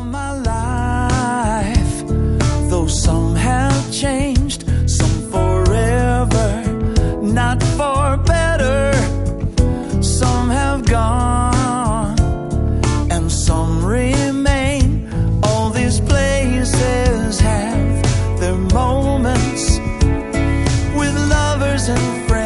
my life, though some have changed, some forever, not for better. Some have gone and some remain. All these places have their moments with lovers and friends.